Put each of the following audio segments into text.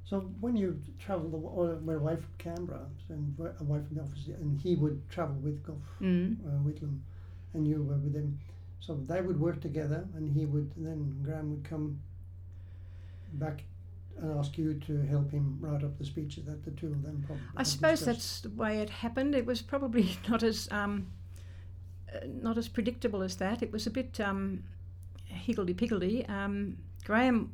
So when you travelled were away from Canberra and away from the office, and he would travel with Gough Whitlam, and you were with him, so they would work together, and then Graham would come back and ask you to help him write up the speeches that the two of them probably. I suppose that's the way it happened. It was probably not as predictable as that. It was a bit higgledy-piggledy. Graham,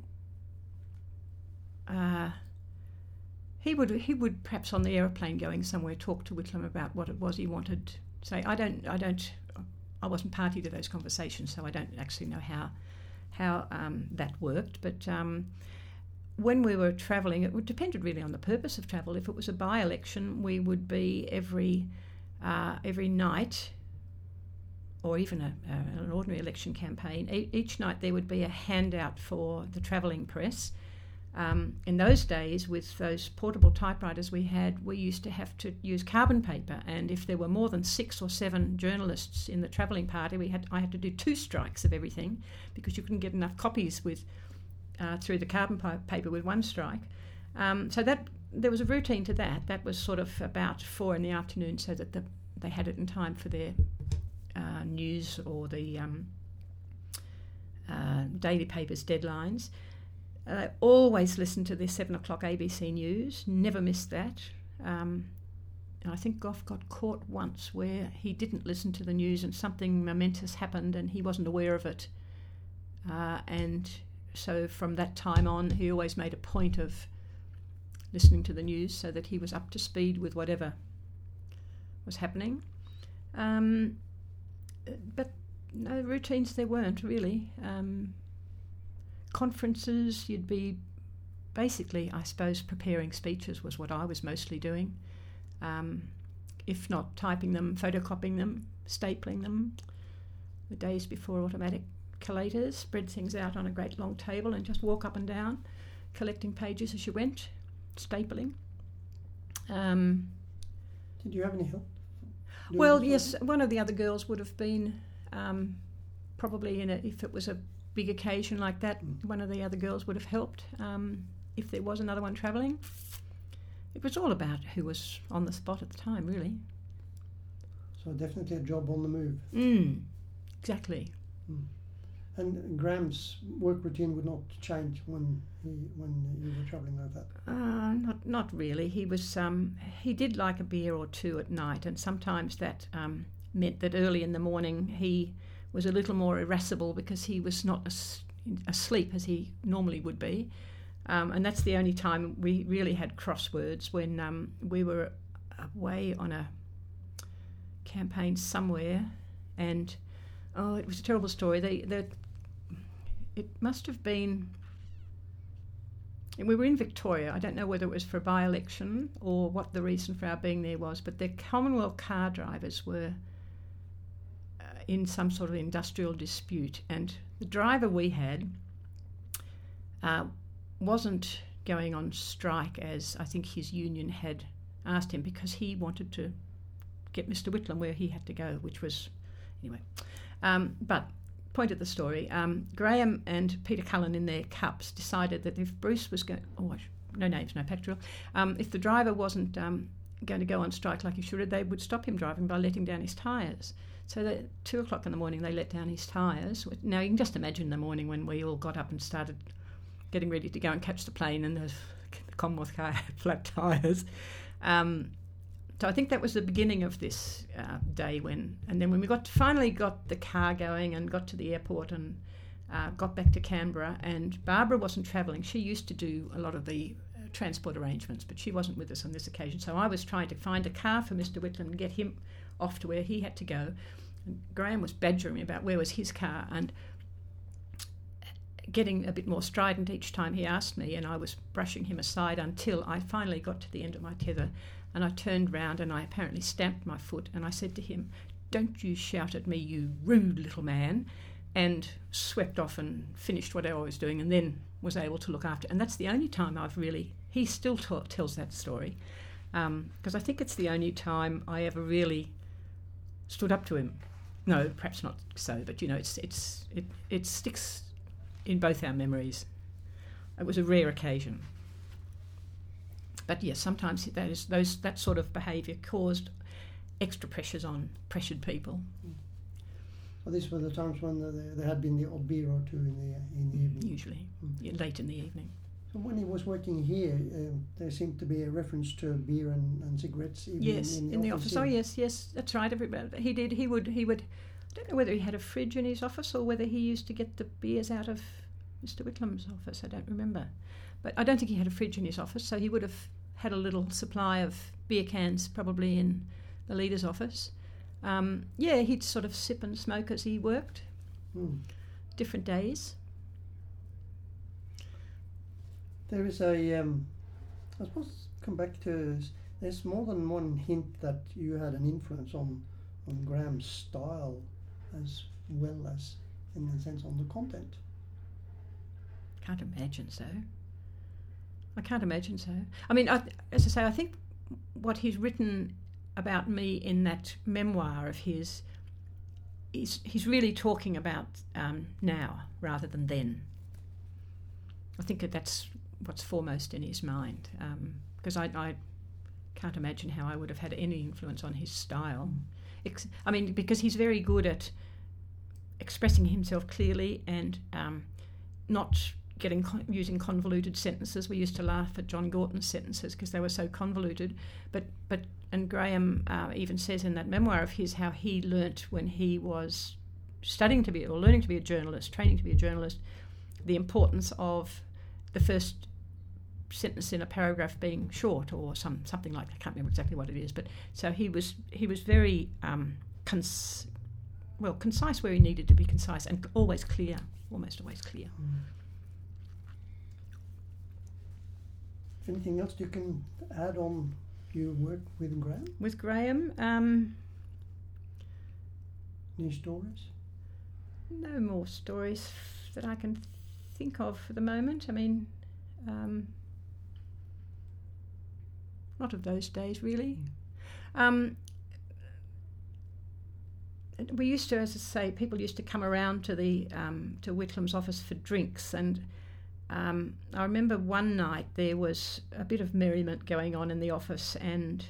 he would perhaps on the aeroplane going somewhere talk to Whitlam about what it was he wanted. Say, I wasn't party to those conversations, so I don't actually know how that worked. But when we were travelling, it depended really on the purpose of travel. If it was a by-election, we would be every night, or even an ordinary election campaign, each night there would be a handout for the travelling press. In those days, with those portable typewriters we had, we used to have to use carbon paper, and if there were more than 6 or 7 journalists in the travelling party, I had to do 2 strikes of everything, because you couldn't get enough copies through the carbon paper with 1 strike. So that there was a routine to that. That was sort of about 4 p.m, so that they had it in time for their news or the daily papers deadlines. I always listened to the 7 o'clock ABC News, never missed that. And I think Gough got caught once where he didn't listen to the news and something momentous happened and he wasn't aware of it. And so from that time on, he always made a point of listening to the news so that he was up to speed with whatever was happening. But no routines there weren't really. Conferences, you'd be basically, I suppose, preparing speeches was what I was mostly doing. If not typing them, photocopying them, stapling them. The days before automatic collators, spread things out on a great long table and just walk up and down, collecting pages as you went, stapling. Did you have any help? Well, yes, one of the other girls would have been probably if it was a big occasion like that, one of the other girls would have helped if there was another one travelling. It was all about who was on the spot at the time, really. So definitely a job on the move. Exactly. And Graham's work routine would not change when you were travelling like that? Not really. He was he did like a beer or 2 at night, and sometimes that meant that early in the morning he was a little more irascible because he was not asleep as he normally would be. And that's the only time we really had crosswords, when we were away on a campaign somewhere, and it was a terrible story. It must have been, we were in Victoria. I don't know whether it was for a by-election or what the reason for our being there was, but the Commonwealth car drivers were in some sort of industrial dispute, and the driver we had wasn't going on strike as I think his union had asked him, because he wanted to get Mr. Whitlam where he had to go, which was, anyway. But point of the story, Graham and Peter Cullen in their cups decided that if Bruce was going, no names, no pectoral, if the driver wasn't going to go on strike like he should have, they would stop him driving by letting down his tyres. So at 2 o'clock in the morning they let down his tyres. Now you can just imagine the morning when we all got up and started getting ready to go and catch the plane, and the Commonwealth car had flat tyres. So I think that was the beginning of this day and then when we finally got the car going and got to the airport and got back to Canberra, and Barbara wasn't travelling. She used to do a lot of the transport arrangements, but she wasn't with us on this occasion. So I was trying to find a car for Mr. Whitlam and get him off to where he had to go. And Graham was badgering me about where was his car, and getting a bit more strident each time he asked me, and I was brushing him aside until I finally got to the end of my tether, and I turned round and I apparently stamped my foot, and I said to him, "Don't you shout at me, you rude little man," and swept off and finished what I was doing, and then was able to look after. And that's the only time he still tells that story, because I think it's the only time I ever really stood up to him. No, perhaps not so, but it sticks in both our memories. It was a rare occasion. But yes, sometimes that sort of behaviour caused extra pressures on pressured people. Well, these were the times when there had been the odd beer or two in the evening. Usually, late in the evening. So when he was working here, there seemed to be a reference to beer and cigarettes. Even yes, in the office. Oh, yes, that's right. Everybody, he did. He would. I don't know whether he had a fridge in his office or whether he used to get the beers out of Mr. Whitlam's office. I don't remember, but I don't think he had a fridge in his office. So he would have had a little supply of beer cans probably in the leader's office. He'd sort of sip and smoke as he worked. Different days. There is I suppose, come back to, there's more than one hint that you had an influence on Graham's style as well as, in a sense, on the content. Can't imagine so. I can't imagine so. I mean, as I say, I think what he's written about me in that memoir of his, he's really talking about now rather than then. I think that's what's foremost in his mind, because I can't imagine how I would have had any influence on his style. I mean, because he's very good at expressing himself clearly and not using convoluted sentences. We used to laugh at John Gorton's sentences because they were so convoluted. And Graham even says in that memoir of his how he learnt when he was learning to be a journalist, training to be a journalist, the importance of the first sentence in a paragraph being short or something like that. I can't remember exactly what it is, but so he was very concise where he needed to be concise and almost always clear. Anything else you can add on your work with Graham? With Graham, any stories? No more stories that I can think of for the moment. I mean, not of those days really. We used to, as I say, people used to come around to the to Whitlam's office for drinks, and I remember one night there was a bit of merriment going on in the office, and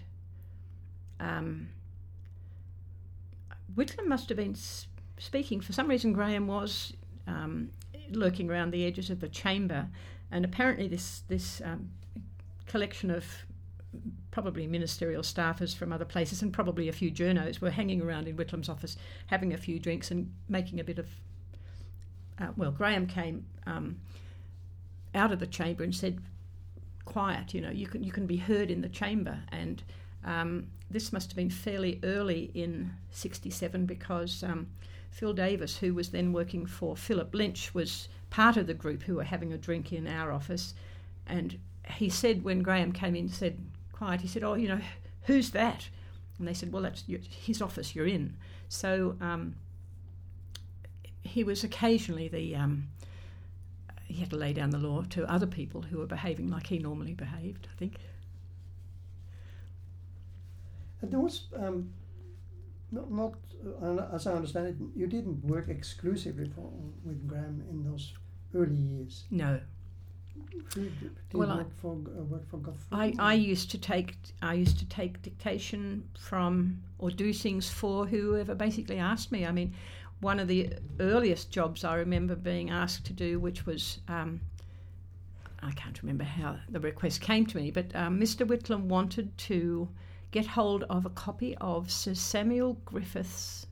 Whitlam must have been speaking. For some reason, Graham was lurking around the edges of the chamber, and apparently this collection of probably ministerial staffers from other places and probably a few journos were hanging around in Whitlam's office having a few drinks and making a bit of... Graham came out of the chamber and said, "Quiet, you can be heard in the chamber." And this must have been fairly early in 1967 because Phil Davis, who was then working for Philip Lynch, was part of the group who were having a drink in our office. And he said, when Graham came in, said, "Quiet," he said, "Oh, who's that?" And they said, "Well, that's his office you're in." So he was occasionally he had to lay down the law to other people who were behaving like he normally behaved, I think. And there was, not as I understand it, you didn't work exclusively with Graham in those early years. No. Did you work for Gough? I used to take dictation from or do things for whoever basically asked me. I mean, one of the earliest jobs I remember being asked to do, which was I can't remember how the request came to me, but Mr. Whitlam wanted to get hold of a copy of Sir Samuel Griffith's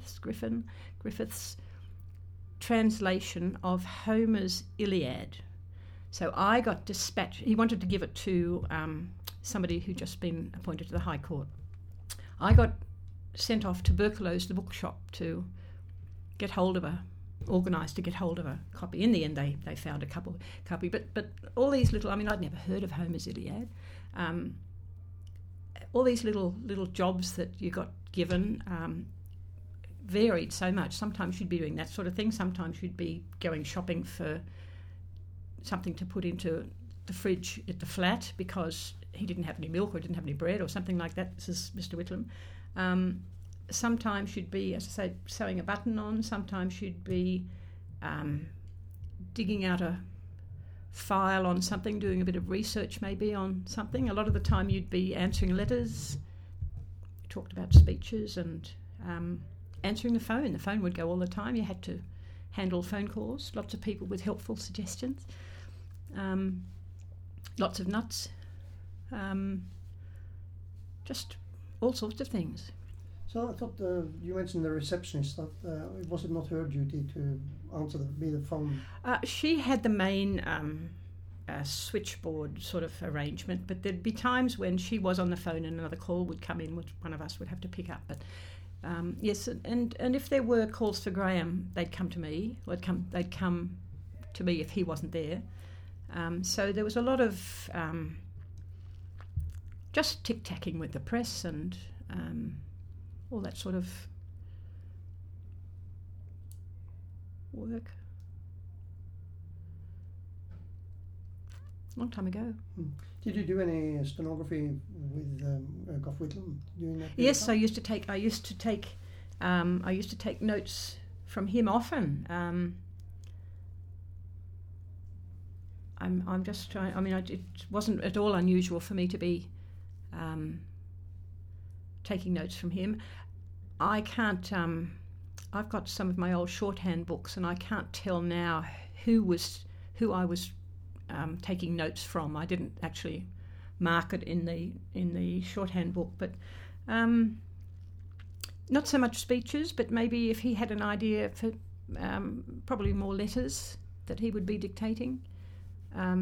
translation of Homer's Iliad. So I got dispatched. He wanted to give it to somebody who'd just been appointed to the High Court. I got sent off to Berkelow's, the bookshop, to organised to get hold of a copy. In the end, they found a copy. But all these little, I mean, I'd never heard of Homer's Iliad. All these little jobs that you got given varied so much. Sometimes you'd be doing that sort of thing. Sometimes you'd be going shopping for something to put into the fridge at the flat because he didn't have any milk or didn't have any bread or something like that. This is Mr. Whitlam. Sometimes you'd be, as I say, sewing a button on. Sometimes you'd be digging out a file on something, doing a bit of research maybe on something. A lot of the time you'd be answering letters. We talked about speeches and answering the phone. The phone would go all the time. You had to handle phone calls. Lots of people with helpful suggestions. Lots of nuts. Just all sorts of things. So I thought you mentioned the receptionist. Was it not her duty to answer be the phone? She had the main switchboard sort of arrangement, but there'd be times when she was on the phone and another call would come in, which one of us would have to pick up. But yes, and if there were calls for Graham, they'd come to me. Or they'd come to me if he wasn't there. So there was a lot of just tic-tacking with the press and all that sort of work. Long time ago. Did you do any stenography with Gough Whitlam during that? Yes, I used to take notes from him often. I'm just trying. I mean, it wasn't at all unusual for me to be taking notes from him. I can't. I've got some of my old shorthand books, and I can't tell now who I was taking notes from. I didn't actually mark it in the shorthand book, but not so much speeches, but maybe if he had an idea for probably more letters that he would be dictating. A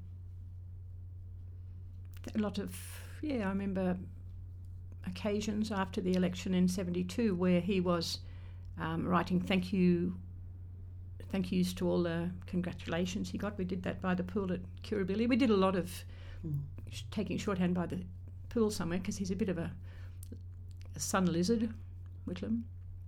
lot of I remember occasions after the election in 72 where he was writing thank yous to all the congratulations he got. We did that by the pool at Kirribilli. We did a lot of taking shorthand by the pool somewhere because he's a bit of a sun lizard, Whitlam.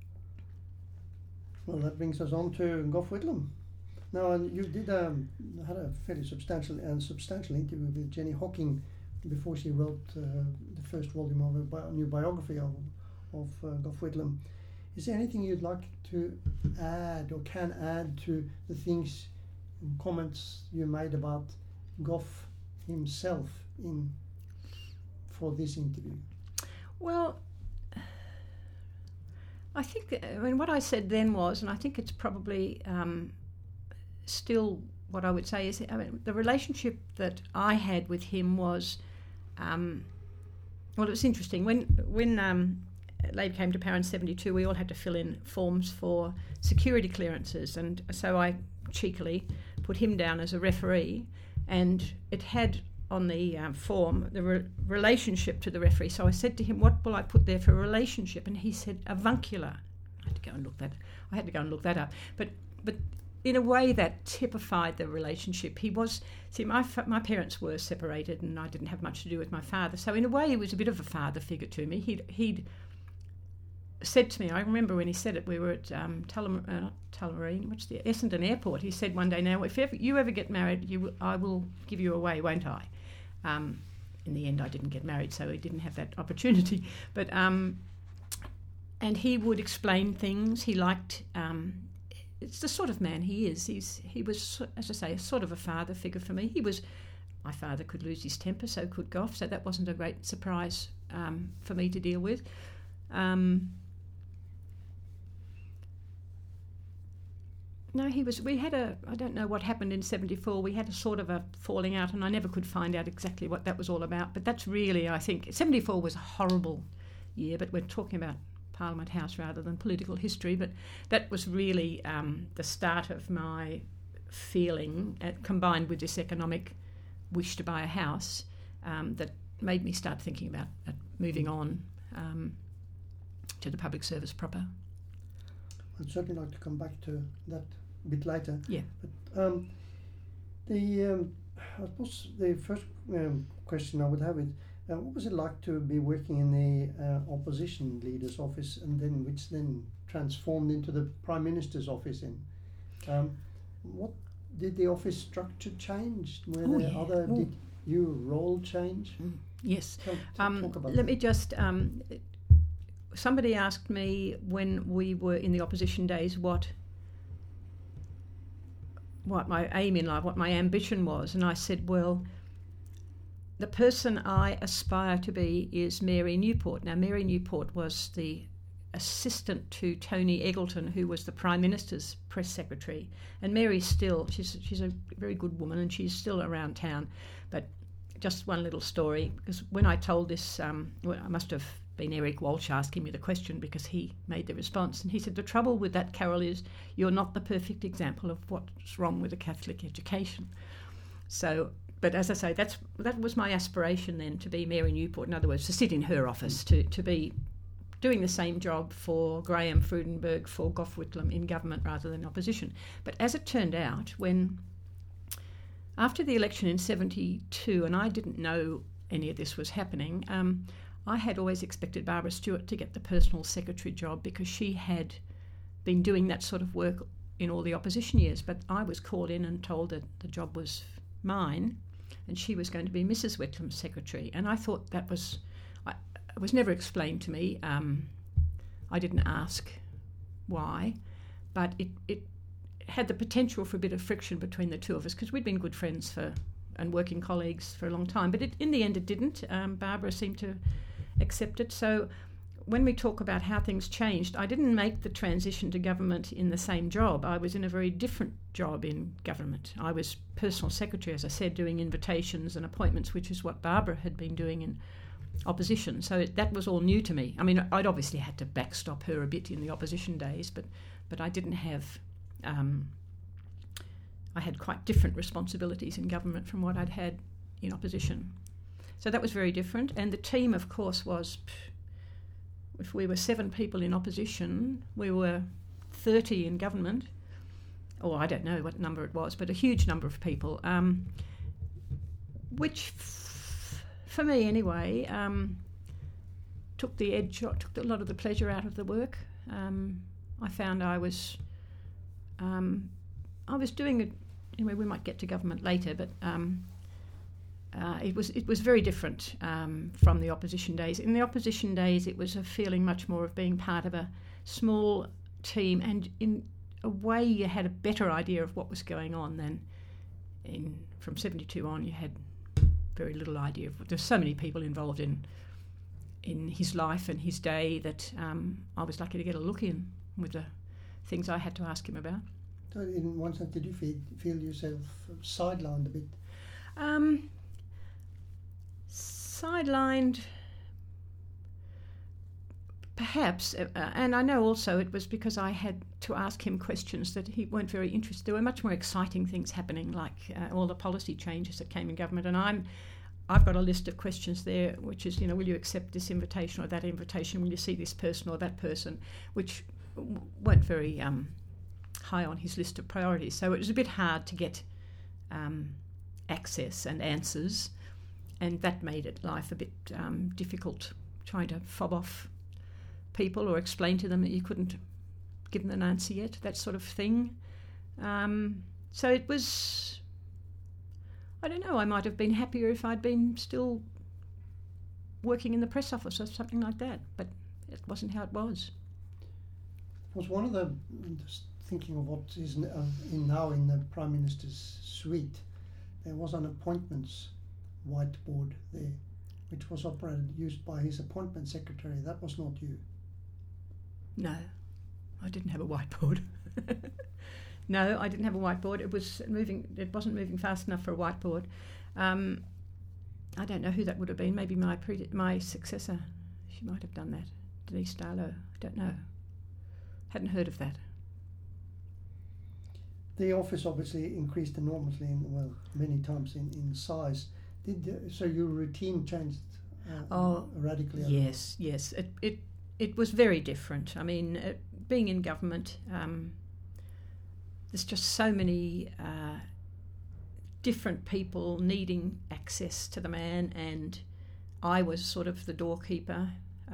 Well, that brings us on to Gough Whitlam. Now, you did had a fairly substantial interview with Jenny Hocking before she wrote the first volume of a new biography of Gough Whitlam. Is there anything you'd like to add or can add to the things and comments you made about Gough himself for this interview? Well, I think what I said then was, and I think it's probably still what I would say is, the relationship that I had with him was, it was interesting. When Labor came to power in 72, we all had to fill in forms for security clearances, and so I cheekily put him down as a referee, and it had on the form the relationship to the referee. So I said to him, "What will I put there for a relationship?" And he said, "Avuncular." I had to go and look that up. But in a way that typified the relationship. He was, my parents were separated, and I didn't have much to do with my father. So in a way, he was a bit of a father figure to me. He'd said to me, I remember when he said it, we were at Tullamarine, what's the Essendon Airport. He said one day, "Now, if you ever get married, I will give you away, won't I?" In the end, I didn't get married, so he didn't have that opportunity. But and he would explain things. He liked. It's the sort of man he is. He was, as I say, sort of a father figure for me. My father could lose his temper, so could Gough. So that wasn't a great surprise for me to deal with. No, we had I don't know what happened in 74. We had a sort of a falling out, and I never could find out exactly what that was all about. But that's really, I think, 74 was a horrible year, but we're talking about Parliament House rather than political history. But that was really the start of my feeling, combined with this economic wish to buy a house, that made me start thinking about moving on to the public service proper. I'd certainly like to come back to that a bit later. Yeah. But I suppose the first question I would have is, what was it like to be working in the opposition leader's office, and which then transformed into the Prime Minister's office? What did the office structure change? Did your role change? Yes. Talk about let me just. Somebody asked me when we were in the opposition days what what my aim in life, what my ambition was, and I said, well, the person I aspire to be is Mary Newport. Now, Mary Newport was the assistant to Tony Eggleton, who was the Prime Minister's press secretary. And Mary's still, she's a very good woman, and she's still around town. But just one little story, because when I told this, I must have been Eric Walsh asking me the question, because he made the response. And he said, the trouble with that, Carol, is you're not the perfect example of what's wrong with a Catholic education. So, but as I say, that was my aspiration then, to be Mary Newport. In other words, to sit in her office, to be doing the same job for Graham Freudenberg, for Gough Whitlam in government rather than opposition. But as it turned out, after the election in 1972, and I didn't know any of this was happening, I had always expected Barbara Stewart to get the personal secretary job, because she had been doing that sort of work in all the opposition years. But I was called in and told that the job was mine, and she was going to be Mrs. Whitlam's secretary. And I thought that was... It was never explained to me. I didn't ask why, but it had the potential for a bit of friction between the two of us, because we'd been good friends and working colleagues for a long time. But in the end, it didn't. Barbara seemed to accept it. So when we talk about how things changed, I didn't make the transition to government in the same job. I was in a very different job in government. I was personal secretary, as I said, doing invitations and appointments, which is what Barbara had been doing in opposition. So that was all new to me. I mean, I'd obviously had to backstop her a bit in the opposition days, but I didn't have... I had quite different responsibilities in government from what I'd had in opposition. So that was very different. And the team, of course, was... If we were 7 people in opposition, we were 30 in government. Or I don't know what number it was, but a huge number of people, which... for me anyway, took a lot of the pleasure out of the work. I found I was doing it. Anyway, we might get to government later, but it was very different from the opposition days. In the opposition days, it was a feeling much more of being part of a small team, and in a way, you had a better idea of what was going on than from 1972 on. You had very little idea of. There's so many people involved in his life and his day that I was lucky to get a look in with the things I had to ask him about. So in one sense, did you feel yourself sidelined a bit? Sidelined, perhaps, and I know also it was because I had to ask him questions that he weren't very interested. There were much more exciting things happening, like all the policy changes that came in government, and I've got a list of questions there, which is, will you accept this invitation or that invitation? Will you see this person or that person? Which weren't very high on his list of priorities. So it was a bit hard to get access and answers, and that made life a bit difficult, trying to fob off people or explain to them that you couldn't give them an answer yet, that sort of thing. So it was... I don't know, I might have been happier if I'd been still working in the press office or something like that, but it wasn't how it was. Was one of the, just thinking of what is now in the Prime Minister's suite, there was an appointments whiteboard there, which was used by his appointment secretary. That was not you. No, I didn't have a whiteboard. No, I didn't have a whiteboard. It wasn't moving fast enough for a whiteboard. I don't know who that would have been. Maybe my successor. She might have done that. Denise Darlow. I don't know. Hadn't heard of that. The office obviously increased enormously, many times in size. So your routine changed radically? Yes. It was very different. I mean, being in government, there's just so many different people needing access to the man, and I was sort of the doorkeeper.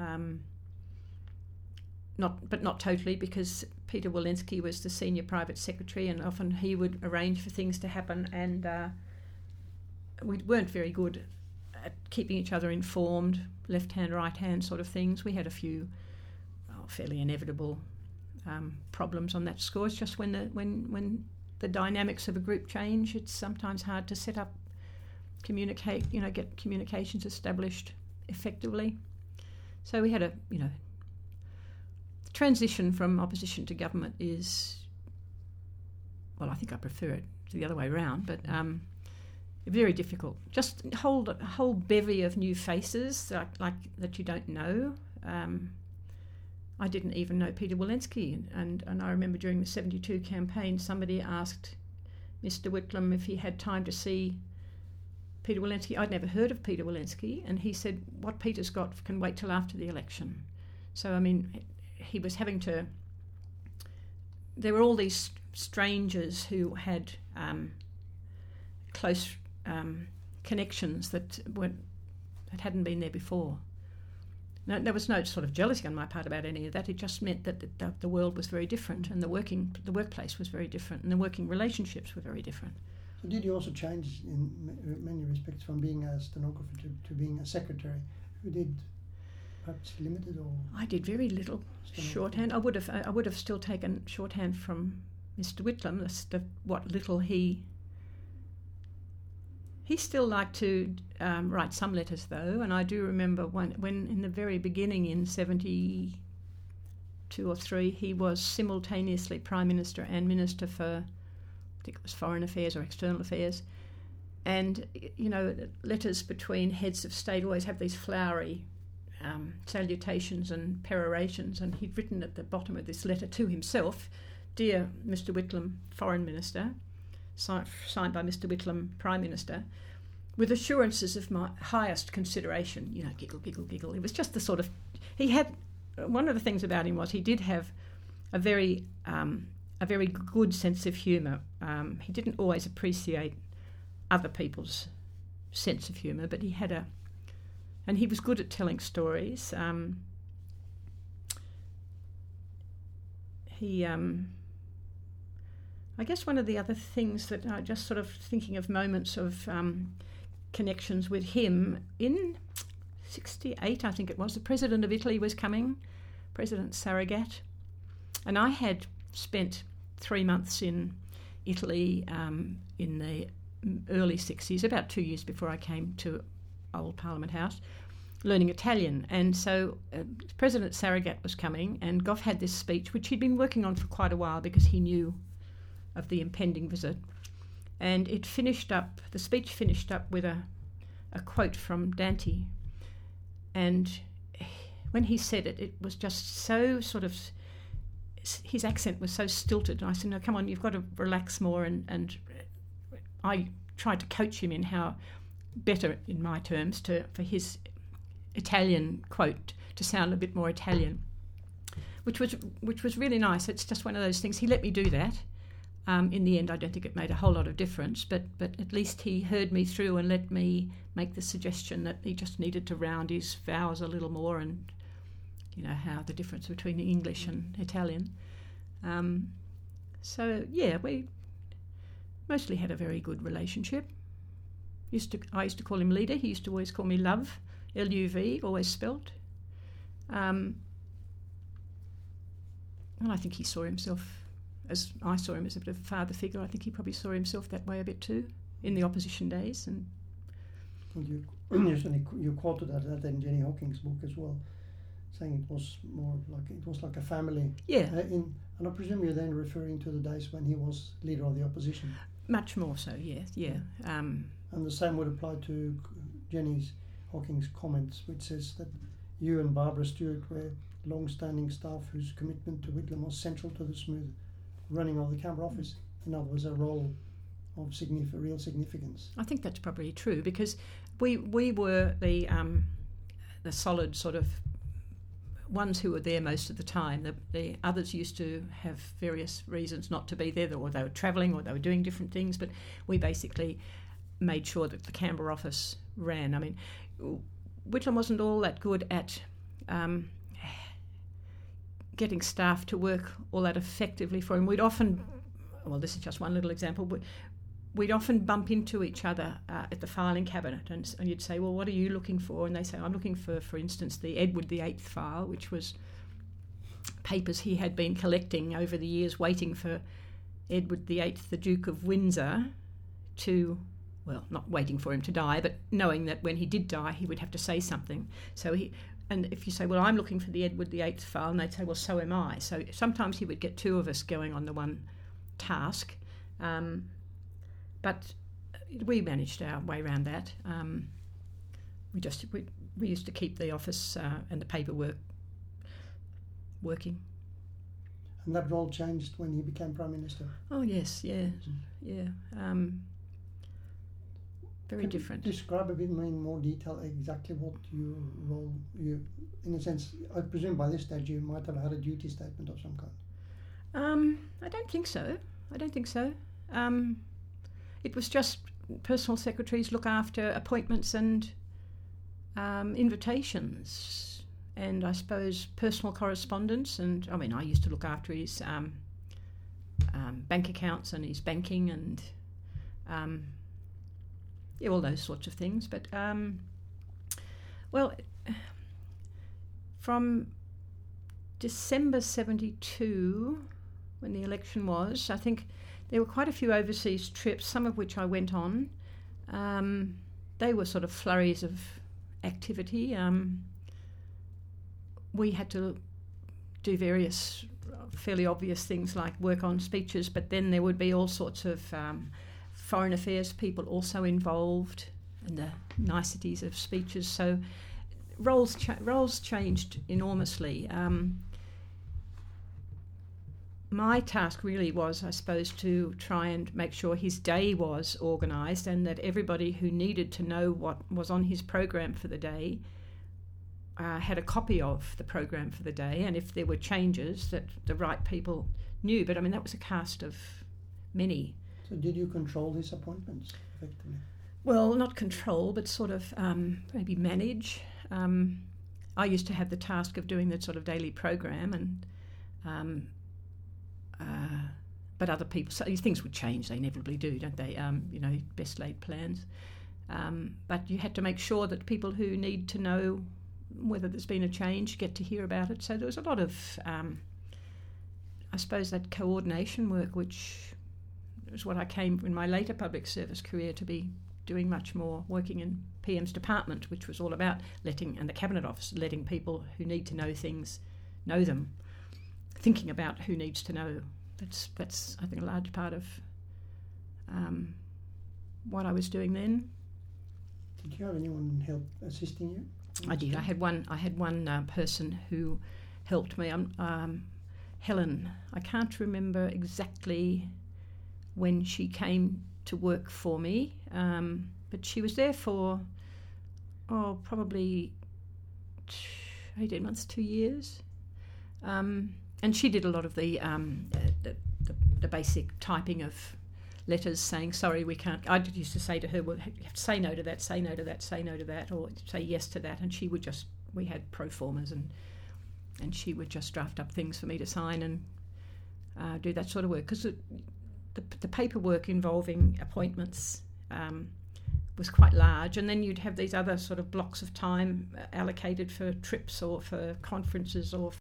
Not totally, because Peter Walensky was the senior private secretary, and often he would arrange for things to happen, and we weren't very good at keeping each other informed, left hand, right hand sort of things. We had a few fairly inevitable problems on that score. It's just when the dynamics of a group change. It's sometimes hard to set up, communicate, get communications established effectively. So we had the transition from opposition to government is, well, I think I prefer it the other way around, but very difficult. Just hold a whole bevy of new faces like that you don't know. I didn't even know Peter Walensky, and I remember during the 72 campaign somebody asked Mr. Whitlam if he had time to see Peter Walensky. I'd never heard of Peter Walensky, and he said, what Peter's got can wait till after the election. So, I mean, he was having to... There were all these strangers who had close connections that hadn't been there before. No, there was no sort of jealousy on my part about any of that. It just meant that the world was very different, and the workplace was very different, and the working relationships were very different. So did you also change in many respects from being a stenographer to being a secretary? You did perhaps limited, or? I did very little shorthand. I would have still taken shorthand from Mr. Whitlam. What little he still liked to write some letters, though, and I do remember when in the very beginning in 72 or 3, he was simultaneously Prime Minister and Minister for, I think it was Foreign Affairs or External Affairs, and, letters between heads of state always have these flowery salutations and perorations, and he'd written at the bottom of this letter to himself, "Dear Mr. Whitlam, Foreign Minister," signed by Mr. Whitlam, Prime Minister, with assurances of my highest consideration, giggle, giggle, giggle. It was just the sort of... He had... One of the things about him was he did have a very good sense of humour. He didn't always appreciate other people's sense of humour, but he had and he was good at telling stories. I guess one of the other things that I just sort of thinking of moments of connections with him, in 68, I think it was, the President of Italy was coming, President Saragat, and I had spent 3 months in Italy in the early 60s, about 2 years before I came to Old Parliament House, learning Italian. And so President Saragat was coming, and Gough had this speech, which he'd been working on for quite a while because he knew of the impending visit. And the speech finished up with a quote from Dante. And when he said it, it was just so sort of, his accent was so stilted. And I said, no, come on, you've got to relax more. And I tried to coach him in how better, in my terms, for his Italian quote to sound a bit more Italian, which was really nice. It's just one of those things. He let me do that. In the end, I don't think it made a whole lot of difference, but at least he heard me through and let me make the suggestion that he just needed to round his vowels a little more, and how the difference between English and Italian. So yeah, we mostly had a very good relationship. I used to call him Leader. He used to always call me Love, L-U-V, always spelt. And I think he saw himself, as I saw him, as a bit of a father figure. I think he probably saw himself that way a bit too, in the opposition days. And you quoted that in Jenny Hawkins' book as well, saying it was like a family. Yeah. And I presume you're then referring to the days when he was leader of the opposition. Much more so, yes, yeah. And the same would apply to Jenny Hawkins' comments, which says that you and Barbara Stewart were long-standing staff whose commitment to Whitlam was central to the smooth running of the Canberra office. In other words, a role of real significance. I think that's probably true, because we were the solid sort of ones who were there most of the time. The others used to have various reasons not to be there, or they were travelling, or they were doing different things, but we basically made sure that the Canberra office ran. I mean, Whitlam wasn't all that good at getting staff to work all that effectively for him. We'd often, well, this is just one little example, but we'd often bump into each other at the filing cabinet, and you'd say, well, what are you looking for? And they say, I'm looking for instance, the Edward VIII file, which was papers he had been collecting over the years, waiting for Edward VIII, the Duke of Windsor, to, well, not waiting for him to die, but knowing that when he did die, he would have to say something. And if you say, well, I'm looking for the Edward VIII file, and they'd say, well, so am I. So sometimes he would get two of us going on the one task. But we managed our way around that. We used to keep the office and the paperwork working. And that role changed when he became Prime Minister? Oh, yes, yeah. Very Can different. You describe a bit in more detail exactly what your role, in a sense, I presume by this stage you might have had a duty statement of some kind. I don't think so. It was just personal secretaries look after appointments and invitations, and I suppose personal correspondence. And I mean, I used to look after his bank accounts and his banking and all those sorts of things. But from December 1972, when the election was, I think there were quite a few overseas trips, some of which I went on. They were sort of flurries of activity. We had to do various fairly obvious things like work on speeches, but then there would be all sorts of foreign affairs people also involved and the niceties of speeches. So roles changed enormously. My task really was, I suppose, to try and make sure his day was organised and that everybody who needed to know what was on his program for the day had a copy of the program for the day, and if there were changes that the right people knew. But I mean, that was a cast of many. So did you control his appointments effectively? Well, not control, but sort of maybe manage. I used to have the task of doing that sort of daily program, and but other people, so these things would change. They inevitably do, don't they? Best laid plans. But you had to make sure that people who need to know whether there's been a change get to hear about it. So there was a lot of, I suppose, that coordination work, which is what I came in my later public service career to be doing much more, working in PM's department, which was all about and the Cabinet Office, letting people who need to know things know them, thinking about who needs to know. That's I think a large part of what I was doing then. Did you have anyone help assisting you? I did. I had one person who helped me. Helen. I can't remember exactly when she came to work for me, but she was there for probably 18 months, 2 years. And she did a lot of the basic typing of letters saying, sorry, we can't. I used to say to her, well, you have to say no to that, say no to that, say no to that, or say yes to that. And she would we had pro formas, and she would just draft up things for me to sign and do that sort of work. Because the paperwork involving appointments was quite large, and then you'd have these other sort of blocks of time allocated for trips or for conferences or